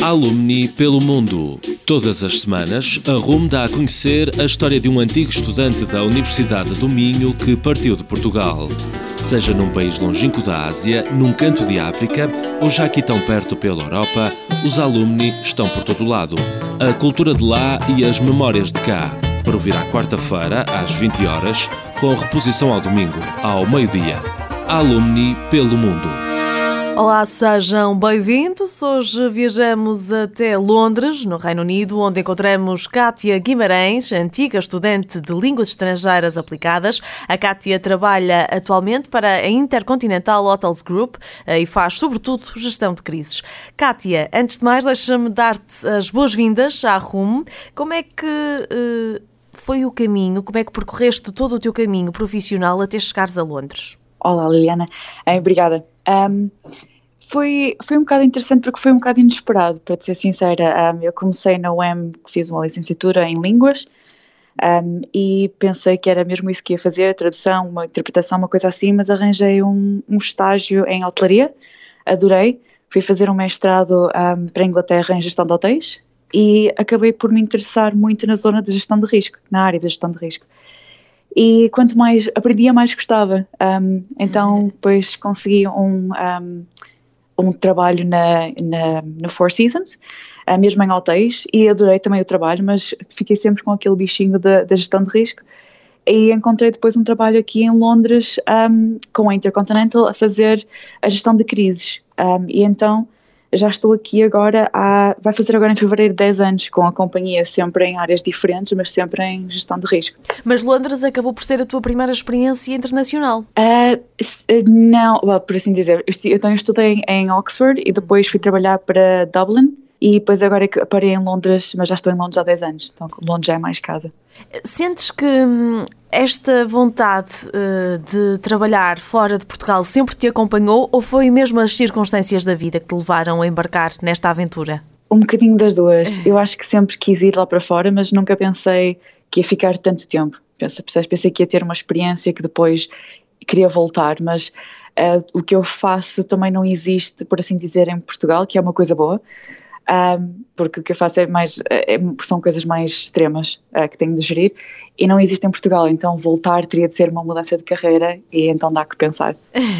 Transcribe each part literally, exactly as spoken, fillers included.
Alumni pelo mundo. Todas as semanas, a R U M dá a conhecer a história de um antigo estudante da Universidade do Minho que partiu de Portugal. Seja num país longínquo da Ásia, num canto de África ou já aqui tão perto pela Europa, os alumni estão por todo lado. A cultura de lá e as memórias de cá. Para ouvir à quarta-feira, às vinte horas, com reposição ao domingo, ao meio-dia. Alumni pelo mundo. Olá, sejam bem-vindos. Hoje viajamos até Londres, no Reino Unido, onde encontramos Kátia Guimarães, antiga estudante de Línguas Estrangeiras Aplicadas. A Kátia trabalha atualmente para a Intercontinental Hotels Group e faz, sobretudo, gestão de crises. Kátia, antes de mais, deixa-me dar-te as boas-vindas à R U M. Como é que uh, foi o caminho, como é que percorreste todo o teu caminho profissional até chegares a Londres? Olá, Liliana. É, obrigada. Um, foi, foi um bocado interessante porque foi um bocado inesperado, para te ser sincera. Um, eu comecei na U E M, fiz uma licenciatura em Línguas um, e pensei que era mesmo isso que ia fazer, tradução, uma interpretação, uma coisa assim, mas arranjei um, um estágio em hotelaria, adorei. Fui fazer um mestrado um, para a Inglaterra em gestão de hotéis e acabei por me interessar muito na zona de gestão de risco, na área de gestão de risco. E quanto mais aprendia, mais gostava. Um, então, depois consegui um, um, um trabalho na, na, no Four Seasons, uh, mesmo em hotéis, e adorei também o trabalho, mas fiquei sempre com aquele bichinho da, da gestão de risco. E encontrei depois um trabalho aqui em Londres um, com a Intercontinental a fazer a gestão de crises. Um, e então já estou aqui agora, há, vai fazer agora em fevereiro dez anos com a companhia, sempre em áreas diferentes, mas sempre em gestão de risco. Mas Londres acabou por ser a tua primeira experiência internacional? Uh, não, well, por assim dizer, eu, então eu estudei em Oxford e depois fui trabalhar para Dublin e depois agora parei em Londres, mas já estou em Londres há dez anos, então Londres já é mais casa. Sentes que hum, esta vontade uh, de trabalhar fora de Portugal sempre te acompanhou ou foi mesmo as circunstâncias da vida que te levaram a embarcar nesta aventura? Um bocadinho das duas. Eu acho que sempre quis ir lá para fora, mas nunca pensei que ia ficar tanto tempo. Pensei, pensei que ia ter uma experiência que depois queria voltar, mas uh, o que eu faço também não existe, por assim dizer, em Portugal, que é uma coisa boa. Um, porque o que eu faço é mais, é, são coisas mais extremas uh, que tenho de gerir e não existe em Portugal, então voltar teria de ser uma mudança de carreira e então dá que pensar.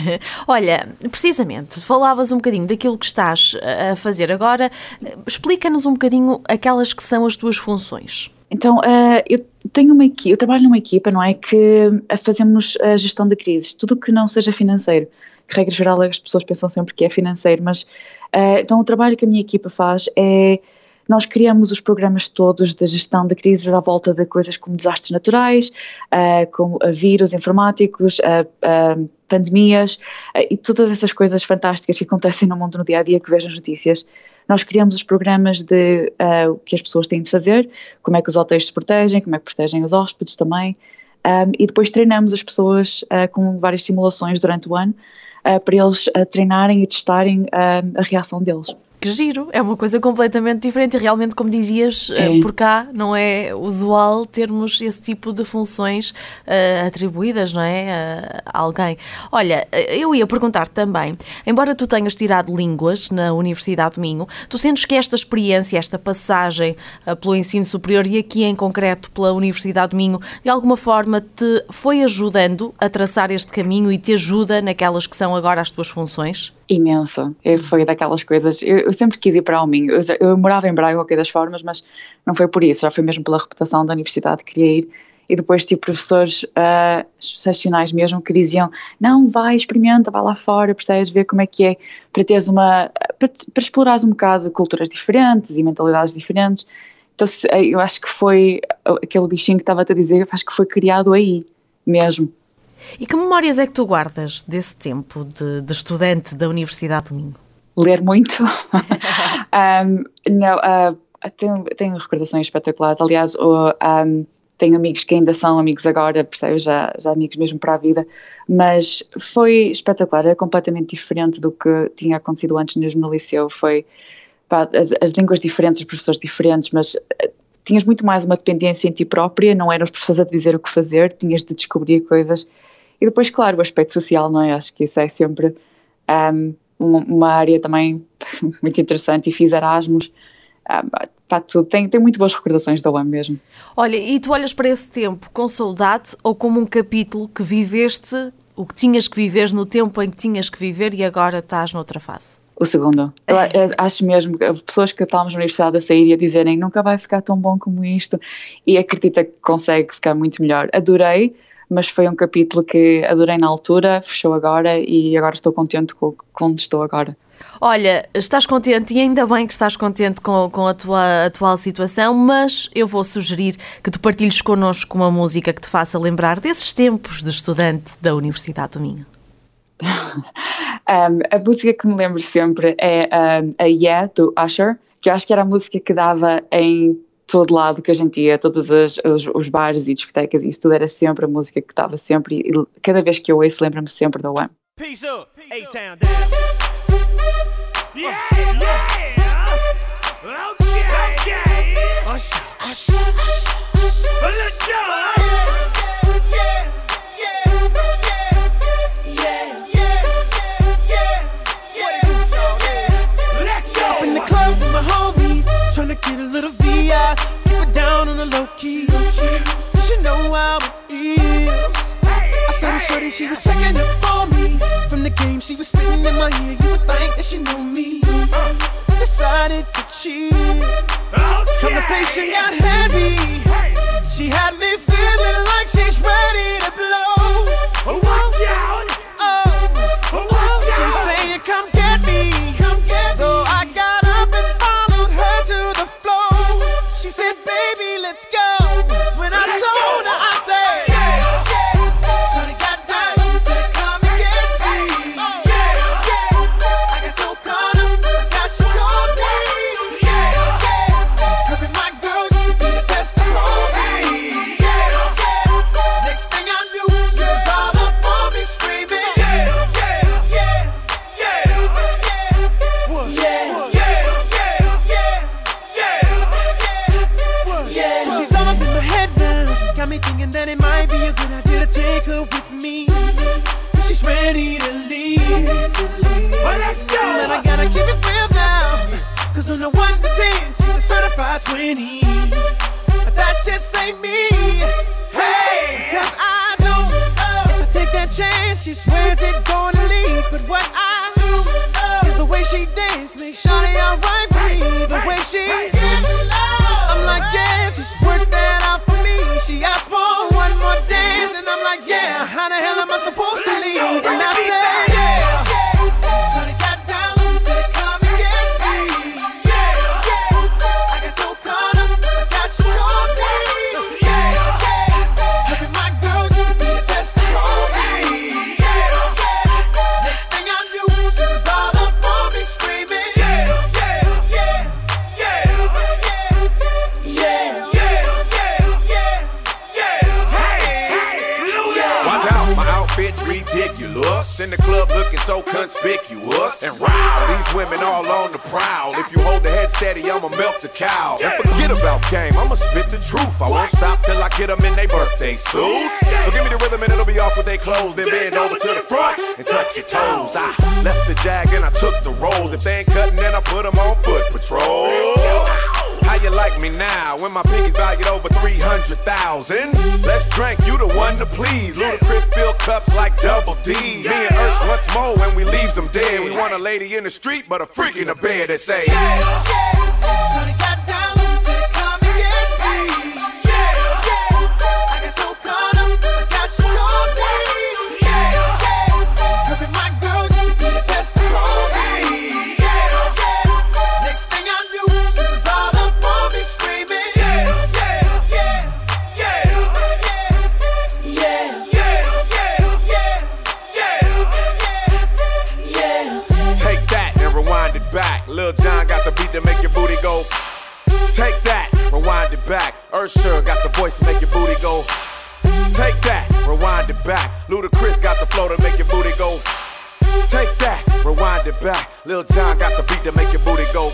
Olha, precisamente, falavas um bocadinho daquilo que estás a fazer agora, explica-nos um bocadinho aquelas que são as tuas funções. Então, uh, eu tenho uma equipa, eu trabalho numa equipa, não é, que fazemos a gestão de crises, tudo que não seja financeiro. Que, regra geral, as pessoas pensam sempre que é financeiro, mas uh, então o trabalho que a minha equipa faz é, nós criamos os programas todos de gestão de crises à volta de coisas como desastres naturais, uh, como vírus informáticos, uh, uh, pandemias uh, e todas essas coisas fantásticas que acontecem no mundo no dia-a-dia que vejo nas notícias. Nós criamos os programas de uh, o que as pessoas têm de fazer, como é que os hotéis se protegem, como é que protegem os hóspedes também, um, e depois treinamos as pessoas uh, com várias simulações durante o ano, Uh, para eles uh, treinarem e testarem uh, a reação deles. Que giro, é uma coisa completamente diferente e realmente, como dizias, é. uh, por cá não é usual termos esse tipo de funções uh, atribuídas, não é, uh, a alguém. Olha, eu ia perguntar também, embora tu tenhas tirado Línguas na Universidade do Minho, tu sentes que esta experiência, esta passagem uh, pelo ensino superior e aqui em concreto pela Universidade do Minho, de alguma forma te foi ajudando a traçar este caminho e te ajuda naquelas que são agora as tuas funções? Imenso, foi daquelas coisas, eu, eu sempre quis ir para o Minho, eu, eu morava em Braga, qualquer das formas, mas não foi por isso, já foi mesmo pela reputação da universidade que queria ir, e depois tive professores uh, excepcionais mesmo que diziam, não, vai, experimenta, vai lá fora, percebes, ver como é que é, para teres uma, para, para explorares um bocado culturas diferentes e mentalidades diferentes, então eu acho que foi aquele bichinho que estava-te a dizer, eu acho que foi criado aí mesmo. E que memórias é que tu guardas desse tempo de, de estudante da Universidade do Minho? Ler muito. um, não, uh, tenho, tenho recordações espetaculares. Aliás, uh, um, tenho amigos que ainda são amigos agora, percebes? Já, já amigos mesmo para a vida. Mas foi espetacular, era completamente diferente do que tinha acontecido antes mesmo no liceu. Foi pá, as, as línguas diferentes, os professores diferentes, mas uh, tinhas muito mais uma dependência em ti própria, não eram os professores a te dizer o que fazer, tinhas de descobrir coisas. E depois, claro, o aspecto social, não é? Acho que isso é sempre um, uma, uma área também muito interessante e fiz Erasmus. Ah, pá, tudo. Tenho, tenho muito boas recordações da U A M mesmo. Olha, e tu olhas para esse tempo com saudade ou como um capítulo que viveste, o que tinhas que viver no tempo em que tinhas que viver e agora estás noutra fase? O segundo. Eu, eu acho mesmo que pessoas que estávamos na universidade a sair e a dizerem nunca vai ficar tão bom como isto, e acredita que consegue ficar muito melhor. Adorei, mas foi um capítulo que adorei na altura, fechou agora e agora estou contente com, com onde estou agora. Olha, estás contente e ainda bem que estás contente com, com a tua atual situação, mas eu vou sugerir que tu partilhes connosco uma música que te faça lembrar desses tempos de estudante da Universidade do Minho. um, a música que me lembro sempre é um, a Yeah, do Usher, que eu acho que era a música que dava em todo lado que a gente ia, todos os, os, os bares e discotecas, e isso tudo era sempre a música que dava sempre, e cada vez que eu ouço lembro-me sempre da U A M. Peace up, A-Town down. Yeah, yeah, okay, okay. Usher, Usher, Usher, let's go. Yeah, yeah, yeah, yeah, yeah, yeah. Let's go. Up in the club with my homies, tryna get a little V I, keep it down on the low key. You should know how it is. I saw the shorty, she was checking up on me. From the game, she was spitting in my ear. You would think that she knew me. Uh, decided to cheat. Okay. Conversation got heavy. Hey. She had me feeling like she's ready to blow. Watch out! Oh, watch out! She's saying, "Come get me, come get so me." So I got up and followed her to the floor. She said, "Baby, let's go." When I let's told go. her, I said. twenty, but that just ain't me. Hey, cause I know if I take that chance, she swears it's gonna leave. But what I do is the way she dance makes shawty alright with me. The way she I'm like, yeah, just work that out for me. She asked for one more dance, and I'm like, yeah, how the hell am I supposed to leave? And I said, yeah. In the club looking so conspicuous, and wow, these women all on the prowl. If you hold the head steady, I'ma milk the cow. And forget about game, I'ma spit the truth. I won't stop till I get them in their birthday suits. So give me the rhythm and it'll be off with their clothes. Then bend over to the front and touch your toes. I left the jag and I took the rolls. If they ain't cutting, then I put them on foot patrol. How you like me now when my pinky's valued over three hundred thousand? Let's drink, you the one to please. Ludacris fill cups like double D. Me and Ursh once more when we leaves them dead. We want a lady in the street but a freak in the bed that say yeah, yeah. Lil Jon got the beat to make your booty go. Take that, rewind it back. Usher got the voice to make your booty go. Take that, rewind it back. Ludacris got the flow to make your booty go. Take that, rewind it back. Lil Jon got the beat to make your booty go.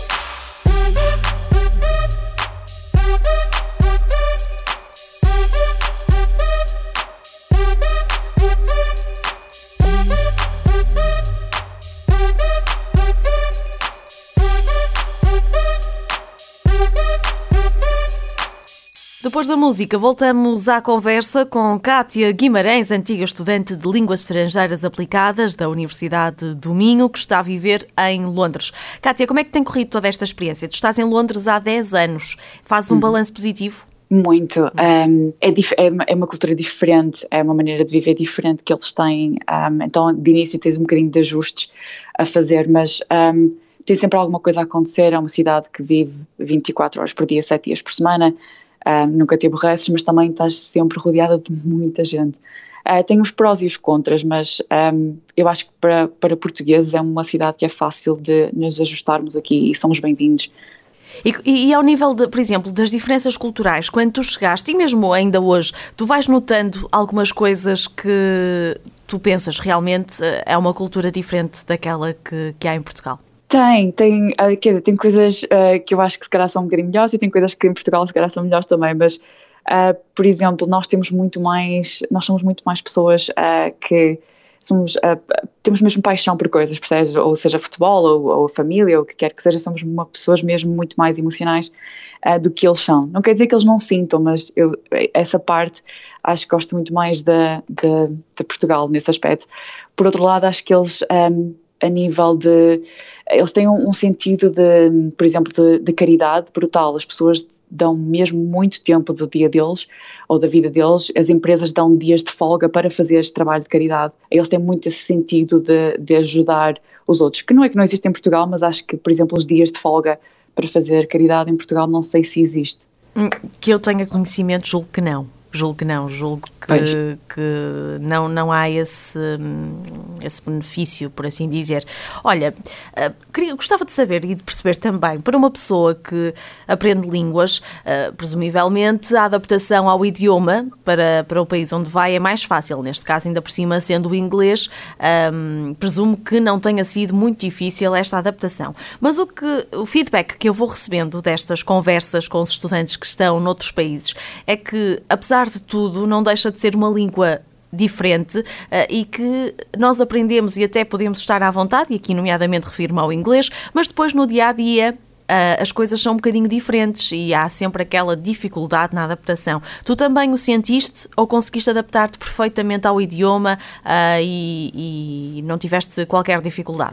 Depois da música, voltamos à conversa com Cátia Guimarães, antiga estudante de Línguas Estrangeiras Aplicadas da Universidade do Minho, que está a viver em Londres. Cátia, como é que tem corrido toda esta experiência? Tu estás em Londres há dez anos. Fazes um uhum. balanço positivo? Muito. Um, é, dif- é uma cultura diferente, é uma maneira de viver diferente que eles têm. Um, então, de início, tens um bocadinho de ajustes a fazer, mas um, tem sempre alguma coisa a acontecer. É uma cidade que vive vinte e quatro horas por dia, sete dias por semana. Um, nunca te aborreces, mas também estás sempre rodeada de muita gente. Uh, tem os prós e os contras, mas um, eu acho que para, para portugueses é uma cidade que é fácil de nos ajustarmos aqui e somos bem-vindos. E, e ao nível, de, por exemplo, das diferenças culturais, quando tu chegaste, e mesmo ainda hoje, tu vais notando algumas coisas que tu pensas realmente é uma cultura diferente daquela que, que há em Portugal? Tem, tem, uh, quer dizer, tem coisas uh, que eu acho que se calhar são um bocadinho melhores e tem coisas que em Portugal se calhar são melhores também, mas, uh, por exemplo, nós temos muito mais, nós somos muito mais pessoas uh, que somos, uh, temos mesmo paixão por coisas, percebes? Ou seja, futebol, ou, ou família, ou o que quer que seja, somos uma, pessoas mesmo muito mais emocionais uh, do que eles são. Não quer dizer que eles não sintam, mas eu, essa parte acho que gosto muito mais de, de, de Portugal nesse aspecto. Por outro lado, acho que eles... Um, a nível de... Eles têm um, um sentido de, por exemplo, de, de caridade brutal. As pessoas dão mesmo muito tempo do dia deles ou da vida deles. As empresas dão dias de folga para fazer este trabalho de caridade. Eles têm muito esse sentido de, de ajudar os outros, que não é que não existe em Portugal, mas acho que, por exemplo, os dias de folga para fazer caridade em Portugal não sei se existe. Que eu tenha conhecimento, julgo que não. Julgo que não, julgo que, que não, não há esse, esse benefício, por assim dizer. Olha, queria, gostava de saber e de perceber também, para uma pessoa que aprende línguas, presumivelmente a adaptação ao idioma para, para o país onde vai é mais fácil, neste caso ainda por cima sendo o inglês, um, presumo que não tenha sido muito difícil esta adaptação. Mas o, que, o feedback que eu vou recebendo destas conversas com os estudantes que estão noutros países é que, apesar de tudo, não deixa de ser uma língua diferente uh, e que nós aprendemos e até podemos estar à vontade, e aqui nomeadamente refiro-me ao inglês, mas depois no dia-a-dia uh, as coisas são um bocadinho diferentes e há sempre aquela dificuldade na adaptação. Tu também o sentiste ou conseguiste adaptar-te perfeitamente ao idioma uh, e, e não tiveste qualquer dificuldade?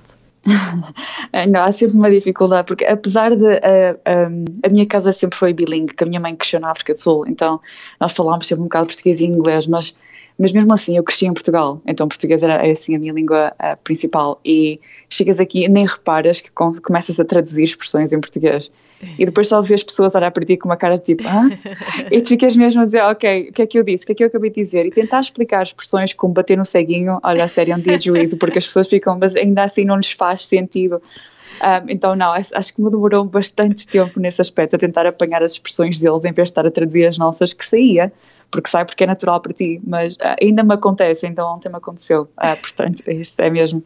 Não, há sempre uma dificuldade, porque apesar de uh, um, a minha casa sempre foi bilingue, que a minha mãe cresceu na África do Sul, então nós falámos sempre um bocado português e inglês, mas, mas mesmo assim eu cresci em Portugal, então português era assim a minha língua uh, principal, e chegas aqui e nem reparas que com, começas a traduzir expressões em português e depois só vês pessoas olhar para ti com uma cara de tipo, hã? E tu ficas mesmo a dizer, ok, o que é que eu disse, o que é que eu acabei de dizer, e tentar explicar expressões como bater no ceguinho, olha, a sério, é um dia de juízo, porque as pessoas ficam, mas ainda assim não lhes faz sentido. Um, então não, acho que me demorou bastante tempo nesse aspecto, a tentar apanhar as expressões deles em vez de estar a traduzir as nossas, que saía, porque sai porque é natural para ti, mas uh, ainda me acontece, então ontem me aconteceu, uh, portanto isto é mesmo.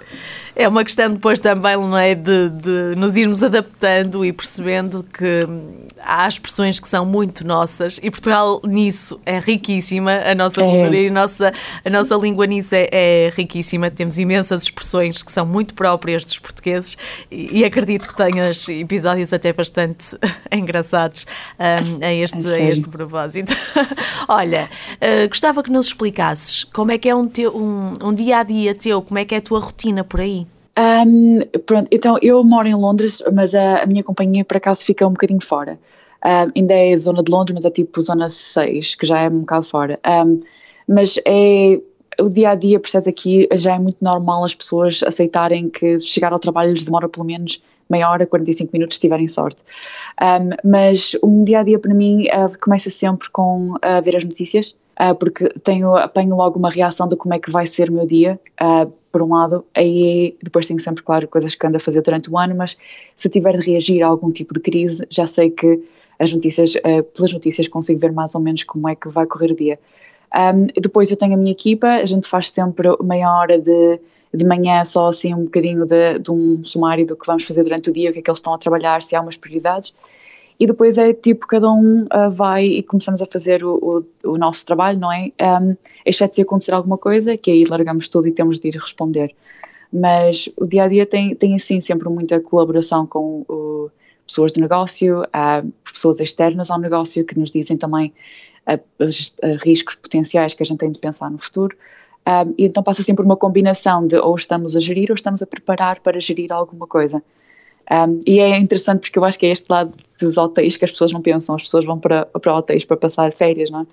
É uma questão depois também, não é, de, de nos irmos adaptando e percebendo que há expressões que são muito nossas e Portugal nisso é riquíssima, a nossa é. cultura e a nossa, a nossa língua nisso é, é riquíssima, temos imensas expressões que são muito próprias dos portugueses e, e acredito que tenhas episódios até bastante engraçados um, a, este, é a este propósito. Olha, uh, gostava que nos explicasses como é que é um, teu, um, um dia-a-dia teu, como é que é a tua rotina por aí? Um, pronto, então eu moro em Londres, mas a, a minha companhia por acaso fica um bocadinho fora. Um, ainda é zona de Londres, mas é tipo zona seis, que já é um bocado fora. Um, mas é o dia-a-dia, percebes, aqui já é muito normal as pessoas aceitarem que chegar ao trabalho lhes demora pelo menos meia hora, quarenta e cinco minutos, se tiverem sorte. Um, mas o dia-a-dia para mim uh, começa sempre com uh, ver as notícias, uh, porque tenho, apanho logo uma reação de como é que vai ser o meu dia, uh, por um lado, aí depois tenho sempre, claro, coisas que ando a fazer durante o ano, mas se tiver de reagir a algum tipo de crise, já sei que as notícias, uh, pelas notícias consigo ver mais ou menos como é que vai correr o dia. Um, depois eu tenho a minha equipa, a gente faz sempre meia hora de, de manhã só assim um bocadinho de, de um sumário do que vamos fazer durante o dia, o que é que eles estão a trabalhar, se há umas prioridades, e depois é tipo cada um uh, vai e começamos a fazer o, o, o nosso trabalho, não é? Um, exceto se acontecer alguma coisa, que aí largamos tudo e temos de ir responder. Mas o dia-a-dia tem, tem assim sempre muita colaboração com o, pessoas do negócio, uh, pessoas externas ao negócio que nos dizem também uh, os uh, riscos potenciais que a gente tem de pensar no futuro. Um, e então passa sempre uma combinação de ou estamos a gerir ou estamos a preparar para gerir alguma coisa. Um, e é interessante porque eu acho que é este lado dos hotéis que as pessoas não pensam, as pessoas vão para, para hotéis para passar férias, não é?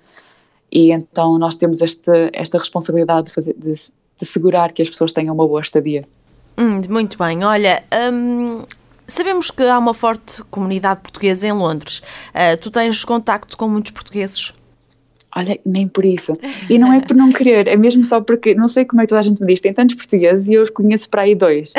E então nós temos este, esta responsabilidade de, fazer, de, de assegurar que as pessoas tenham uma boa estadia. Hum, muito bem, olha, hum, sabemos que há uma forte comunidade portuguesa em Londres. Uh, tu tens contacto com muitos portugueses? Olha, nem por isso. E não é por não querer, é mesmo só porque, não sei como é que toda a gente me diz, tem tantos portugueses e eu conheço para aí dois.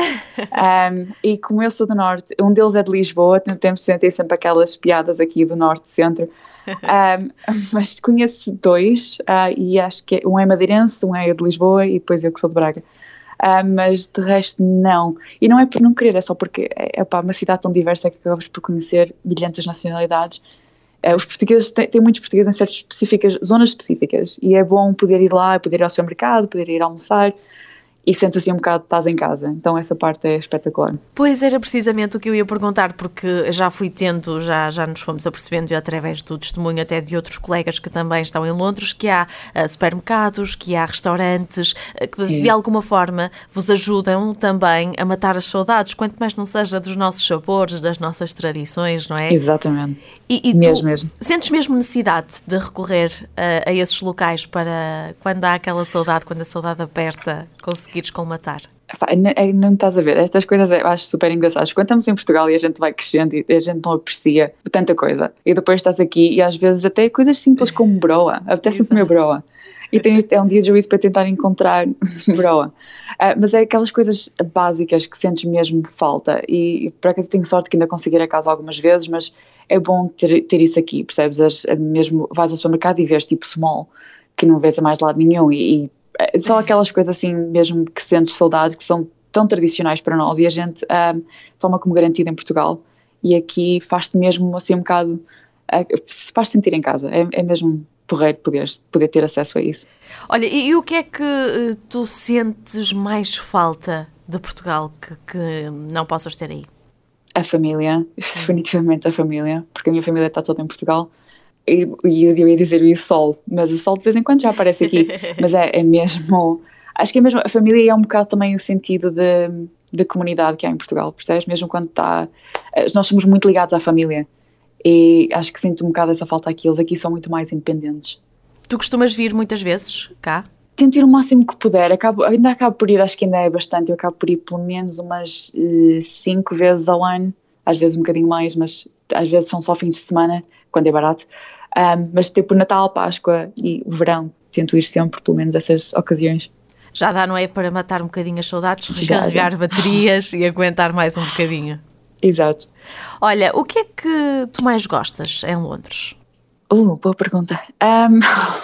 Um, e como eu sou do Norte, um deles é de Lisboa, temos sempre, sempre aquelas piadas aqui do Norte e Centro, um, mas conheço dois, uh, e acho que um é madeirense, um é de Lisboa e depois eu que sou de Braga. Uh, mas de resto não. E não é por não querer, é só porque é, é pá, uma cidade tão diversa que acabamos por conhecer brilhantes nacionalidades. Uh, os portugueses têm, têm muitos portugueses em certas específicas, zonas específicas, e é bom poder ir lá, poder ir ao supermercado, poder ir almoçar, e sentes assim um bocado, estás em casa. Então essa parte é espetacular. Pois era precisamente o que eu ia perguntar, porque já fui tendo, já, já nos fomos apercebendo através do testemunho até de outros colegas que também estão em Londres, que há uh, supermercados, que há restaurantes, uh, que de, de alguma forma vos ajudam também a matar as saudades, quanto mais não seja dos nossos sabores, das nossas tradições, não é? Exatamente. E, e mesmo, tu mesmo. Sentes mesmo necessidade de recorrer uh, a esses locais para, quando há aquela saudade, quando a saudade aperta, conseguires colmatar? Não, não estás a ver, estas coisas eu acho super engraçadas. Quando estamos em Portugal e a gente vai crescendo e a gente não aprecia tanta coisa, e depois estás aqui e às vezes até coisas simples como broa, apetece comer broa, e tens é um dia de juízo para tentar encontrar broa, uh, mas é aquelas coisas básicas que sentes mesmo falta, e, e por acaso tenho sorte que ainda consegui ir a casa algumas vezes, mas é bom ter, ter isso aqui, percebes? As, mesmo vais ao supermercado e vês tipo small, que não vês a mais lado nenhum, e, e só aquelas coisas assim mesmo que sentes saudades, que são tão tradicionais para nós, e a gente um, toma como garantida em Portugal, e aqui faz-te mesmo assim um bocado, uh, faz-te sentir em casa, é, é mesmo porreiro poder, poder ter acesso a isso. Olha, e, e o que é que uh, tu sentes mais falta de Portugal que, que não possas ter aí? A família, definitivamente a família, porque a minha família está toda em Portugal. E eu, eu ia dizer o sol, mas o sol de vez em quando já aparece aqui, mas é, é mesmo, acho que é mesmo, a família é um bocado também o sentido de, de comunidade que há em Portugal, percebes? Mesmo quando está, nós somos muito ligados à família, e acho que sinto um bocado essa falta aqui, eles aqui são muito mais independentes. Tu costumas vir muitas vezes cá? Tento ir o máximo que puder, acabo, ainda acabo por ir, acho que ainda é bastante, eu acabo por ir pelo menos umas uh, cinco vezes ao ano, às vezes um bocadinho mais, mas às vezes são só fins de semana, quando é barato, um, mas tipo Natal, Páscoa e o verão, tento ir sempre, pelo menos essas ocasiões. Já dá, não é, para matar um bocadinho as saudades, recarregar baterias e aguentar mais um bocadinho. Exato. Olha, o que é que tu mais gostas em Londres? Uh, boa pergunta. Um,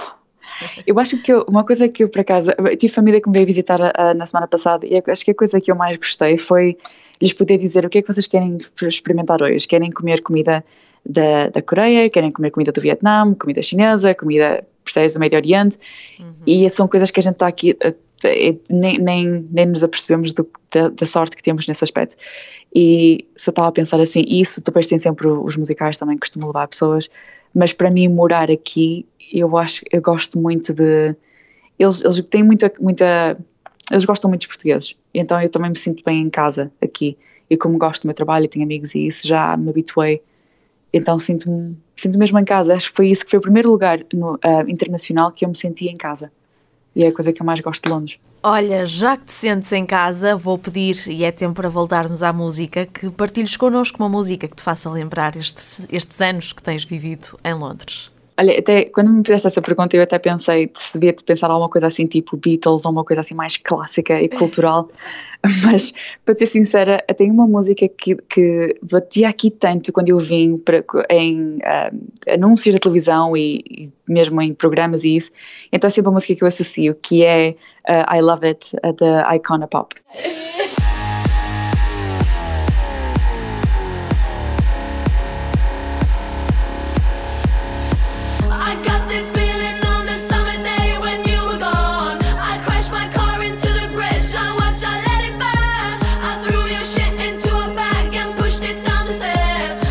eu acho que eu, uma coisa que eu, por acaso, eu tive família que me veio visitar a, a, na semana passada, e acho que a coisa que eu mais gostei foi lhes poder dizer o que é que vocês querem experimentar hoje. Querem comer comida da, da Coreia, querem comer comida do Vietnã, comida chinesa, comida, percebes, do Médio Oriente, uhum. E são coisas que a gente está aqui, nem, nem, nem nos apercebemos do, da, da sorte que temos nesse aspecto. E se eu estava a pensar assim, isso depois tem sempre os musicais também que costumam levar pessoas, mas para mim morar aqui, eu acho, eu gosto muito de, eles, eles têm muita, muita, eles gostam muito dos portugueses, então eu também me sinto bem em casa aqui, e como gosto do meu trabalho e tenho amigos e isso, já me habituei, então sinto-me, sinto mesmo em casa. Acho que foi isso que foi o primeiro lugar no, uh, internacional que eu me senti em casa, e é a coisa que eu mais gosto de Londres. Olha, já que te sentes em casa, vou pedir, e é tempo para voltarmos à música, que partilhes connosco uma música que te faça lembrar estes, estes anos que tens vivido em Londres. Olha, até quando me fizeste essa pergunta eu até pensei se devia te pensar alguma coisa assim tipo Beatles ou uma coisa assim mais clássica e cultural, mas para ser sincera, tem uma música que, que batia aqui tanto quando eu vim para, em uh, anúncios da televisão e, e mesmo em programas e isso, então é sempre uma música que eu associo, que é uh, I Love It, uh, da Icona Pop. Down the stairs.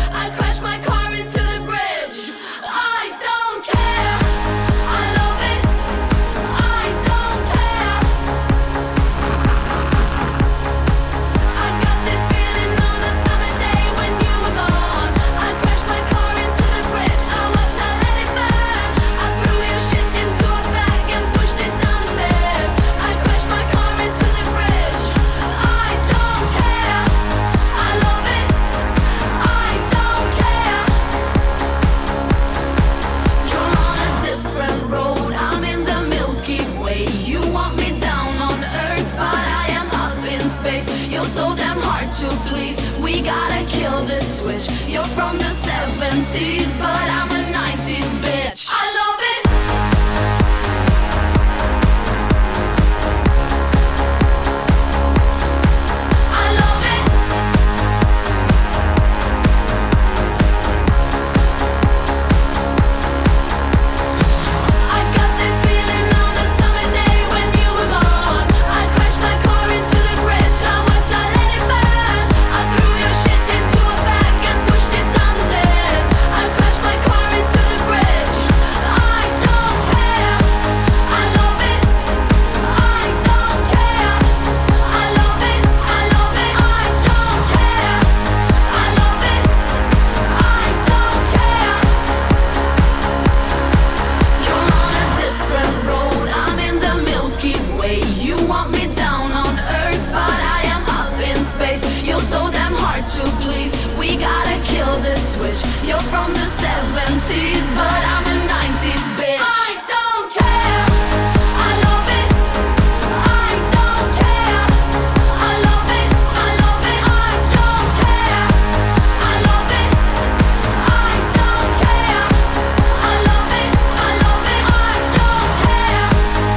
from the seventies, but I'm a nineties bitch. I love it. I love it. I got this feeling on the summer day when you were gone. I crashed my car into the bridge. I watched, I let it burn. I threw your shit into a bag and pushed it down the stairs. I crashed my car into the bridge. I don't care. I love it. I don't care. I love it. I love it. I don't care. I love it. I don't care. You're on a different road. I'm in the Milky Way. You want me down on Earth, but I am up in space. You're so damn hard to please. We gotta kill this switch. You're from the seventies, but I'm a nineties bitch. I don't care. I love it. I don't care. I love it. I love it. I don't care. I love it. I don't care. I love it. I love it. I don't care.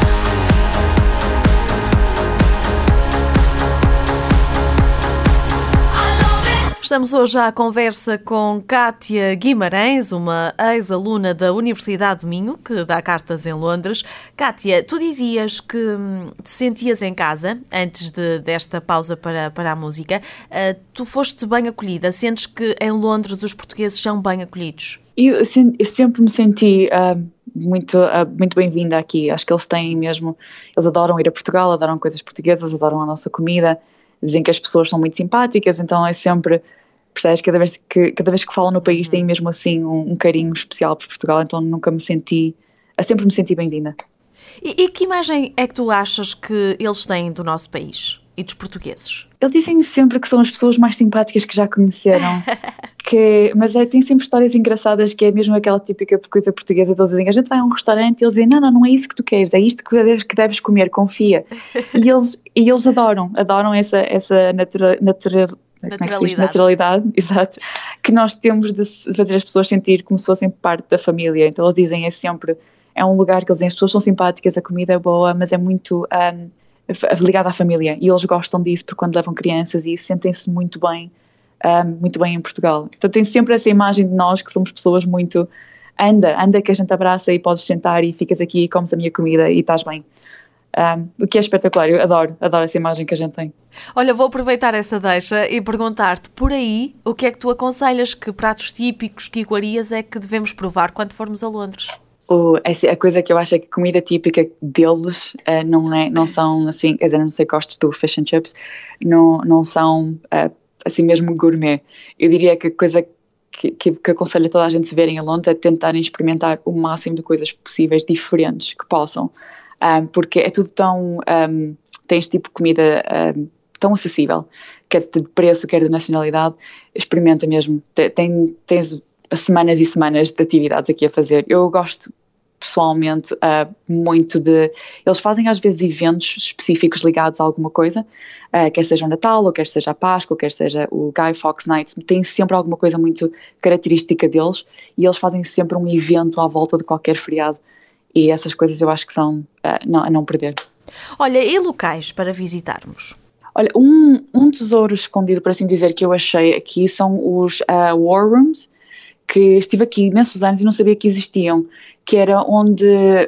I love it. Estamos hoje à conversa com Kátia Guimarães, uma ex-aluna da Universidade do Minho, que dá cartas em Londres. Kátia, tu dizias que hum, te sentias em casa antes de, desta pausa para, para a música. Uh, tu foste bem acolhida. Sentes que em Londres os portugueses são bem acolhidos? Eu, sen- eu sempre me senti ah, muito, ah, muito bem-vinda aqui. Acho que eles têm mesmo, eles adoram ir a Portugal, adoram coisas portuguesas, adoram a nossa comida, dizem que as pessoas são muito simpáticas, então é sempre, percebes, cada vez que, cada vez que falam no país têm mesmo assim um, um carinho especial por Portugal, então nunca me senti, eu sempre me senti bem-vinda. E, e que imagem é que tu achas que eles têm do nosso país e dos portugueses? Eles dizem-me sempre que são as pessoas mais simpáticas que já conheceram, que, mas é, tem sempre histórias engraçadas, que é mesmo aquela típica coisa portuguesa, eles dizem, a gente vai a um restaurante e eles dizem, não, não, não é isso que tu queres, é isto que deves, que deves comer, confia. E eles, e eles adoram, adoram essa, essa natura, natura, como é que se diz? Naturalidade. Naturalidade, exato, que nós temos de fazer as pessoas sentir como se fossem parte da família. Então eles dizem, é sempre, é um lugar que eles dizem, as pessoas são simpáticas, a comida é boa, mas é muito um, ligado à família, e eles gostam disso porque quando levam crianças e sentem-se muito bem, um, muito bem em Portugal. Então tem sempre essa imagem de nós que somos pessoas muito, anda, anda que a gente abraça e podes sentar e ficas aqui e comes a minha comida e estás bem. Um, o que é espetacular, eu adoro, adoro essa imagem que a gente tem. Olha, vou aproveitar essa deixa e perguntar-te, por aí, o que é que tu aconselhas, que pratos típicos, que iguarias é que devemos provar quando formos a Londres? O, a coisa que eu acho é que a comida típica deles uh, não, é, não são assim, quer dizer, não sei, gostes do fish and chips, não, não são uh, assim mesmo gourmet. Eu diria que a coisa que, que, que aconselho a toda a gente se verem a Londres é tentarem experimentar o máximo de coisas possíveis, diferentes, que possam, um, porque é tudo tão, um, tens tipo de comida um, tão acessível, quer de preço, quer de nacionalidade, experimenta mesmo, tem, tens semanas e semanas de atividades aqui a fazer. Eu gosto pessoalmente uh, muito de, eles fazem às vezes eventos específicos ligados a alguma coisa, uh, quer seja o Natal, ou quer seja a Páscoa, ou quer seja o Guy Fawkes Night, tem sempre alguma coisa muito característica deles, e eles fazem sempre um evento à volta de qualquer feriado, e essas coisas eu acho que são uh, não, a não perder. Olha, e locais para visitarmos? Olha, um, um tesouro escondido, por assim dizer, que eu achei aqui são os uh, War Rooms, que estive aqui imensos anos e não sabia que existiam, que era onde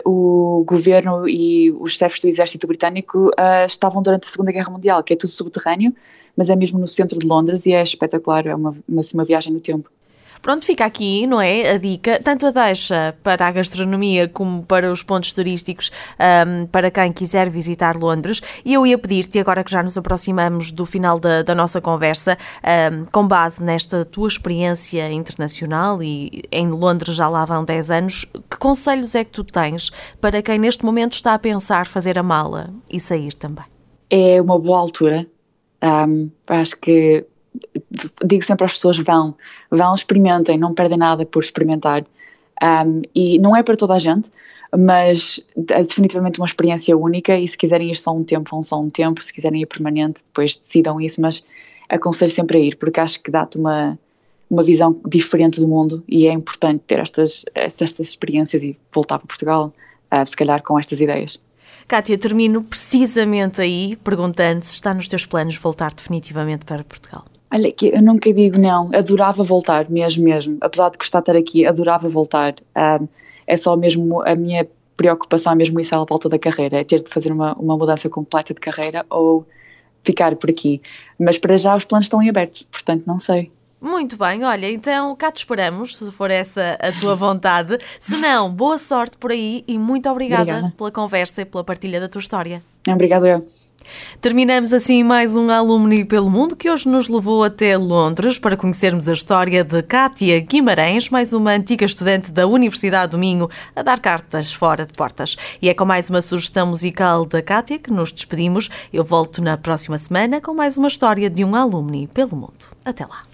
o governo e os chefes do exército britânico uh, estavam durante a Segunda Guerra Mundial, que é tudo subterrâneo, mas é mesmo no centro de Londres e é espetacular, é uma, uma, uma viagem no tempo. Pronto, fica aqui, não é, a dica, tanto a deixa para a gastronomia como para os pontos turísticos, um, para quem quiser visitar Londres. E eu ia pedir-te, agora que já nos aproximamos do final da, da nossa conversa, um, com base nesta tua experiência internacional, e em Londres já lá vão dez anos, que conselhos é que tu tens para quem neste momento está a pensar fazer a mala e sair também? É uma boa altura, um, acho que digo sempre às pessoas, vão, vão, experimentem, não perdem nada por experimentar, um, e não é para toda a gente, mas é definitivamente uma experiência única, e se quiserem ir só um tempo, vão só um tempo, se quiserem ir permanente, depois decidam isso, mas aconselho sempre a ir, porque acho que dá-te uma, uma visão diferente do mundo, e é importante ter estas, estas experiências e voltar para Portugal, uh, se calhar com estas ideias. Kátia, termino precisamente aí perguntando se está nos teus planos voltar definitivamente para Portugal. Olha, que eu nunca digo não, adorava voltar, mesmo, mesmo. Apesar de gostar de estar aqui, adorava voltar. Um, é só mesmo a minha preocupação, mesmo isso à volta da carreira, é ter de fazer uma, uma mudança completa de carreira ou ficar por aqui. Mas para já os planos estão em aberto, portanto não sei. Muito bem, olha, então cá te esperamos, se for essa a tua vontade. Se não, boa sorte por aí e muito obrigada, obrigada pela conversa e pela partilha da tua história. Obrigada eu. Terminamos assim mais um Alumni pelo Mundo, que hoje nos levou até Londres para conhecermos a história de Kátia Guimarães, mais uma antiga estudante da Universidade do Minho, a dar cartas fora de portas. E é com mais uma sugestão musical da Kátia que nos despedimos. Eu volto na próxima semana com mais uma história de um Alumni pelo Mundo. Até lá.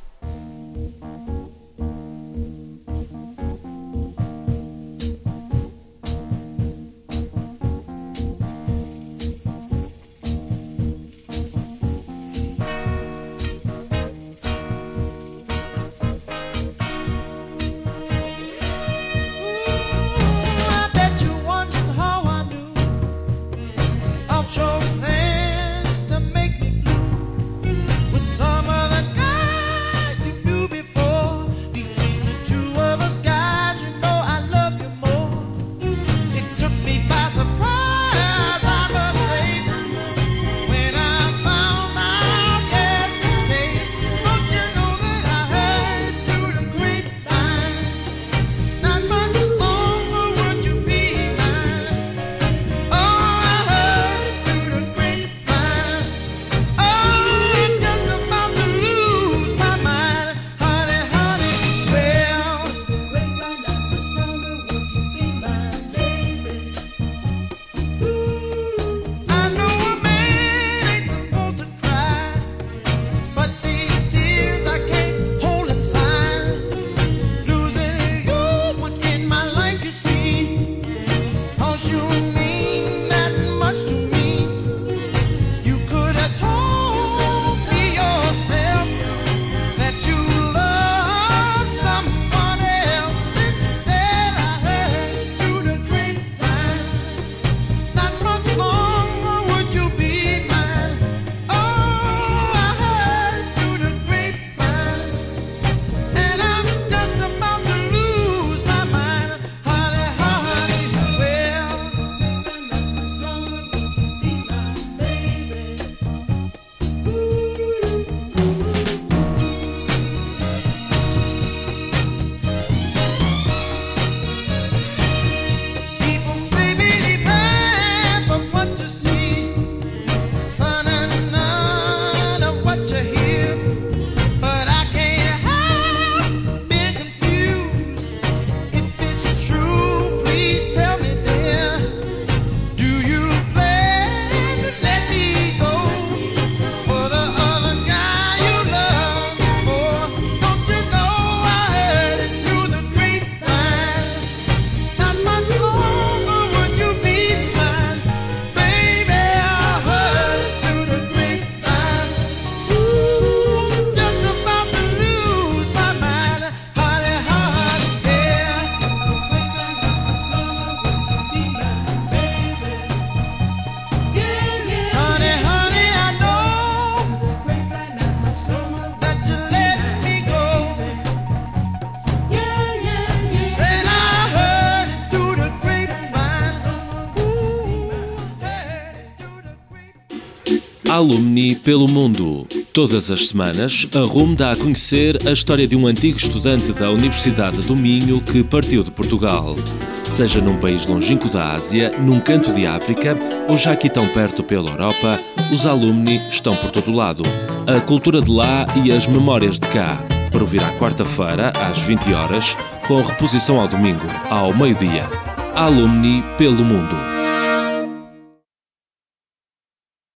Alumni pelo Mundo. Todas as semanas, a R U M dá a conhecer a história de um antigo estudante da Universidade do Minho que partiu de Portugal. Seja num país longínquo da Ásia, num canto de África ou já aqui tão perto pela Europa, os alumni estão por todo lado. A cultura de lá e as memórias de cá. Para ouvir à quarta-feira, às vinte horas, com reposição ao domingo, ao meio-dia. Alumni pelo Mundo.